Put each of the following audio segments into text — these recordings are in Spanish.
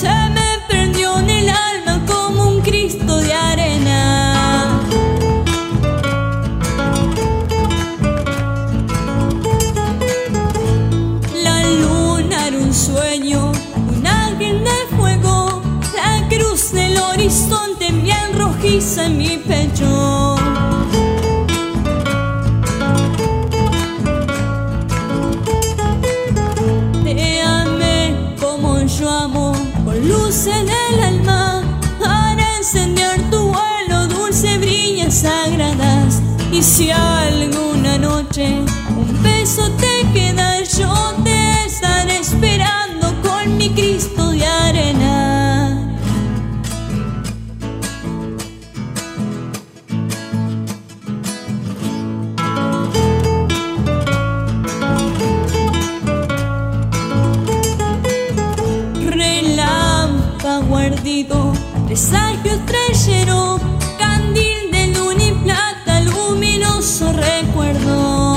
se me prendió en el alma como un Cristo de arena. La luna era un sueño, un ángel de fuego, la cruz del horizonte bien rojiza en mi pecho. Yo amo con luz en el alma para encender tu vuelo, dulce brillas sagradas. Y si alguna noche un beso te queda, yo te estaré esperando con mi Cristo de arena. Ardido, presagio estrellero, candil de luna y plata, luminoso recuerdo.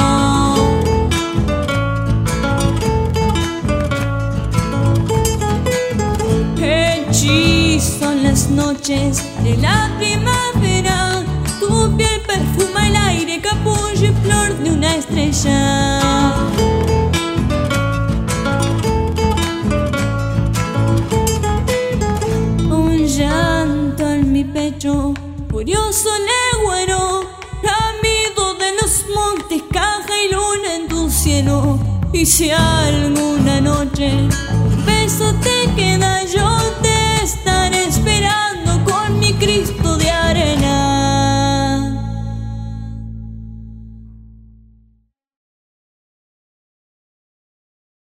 Hechizo en las noches de la primavera, tu piel perfuma el aire, capullo y flor de una estrella. Pecho, furioso legüero, ramido de los montes, caja y luna en tu cielo. Y si alguna noche un beso te queda, yo te estaré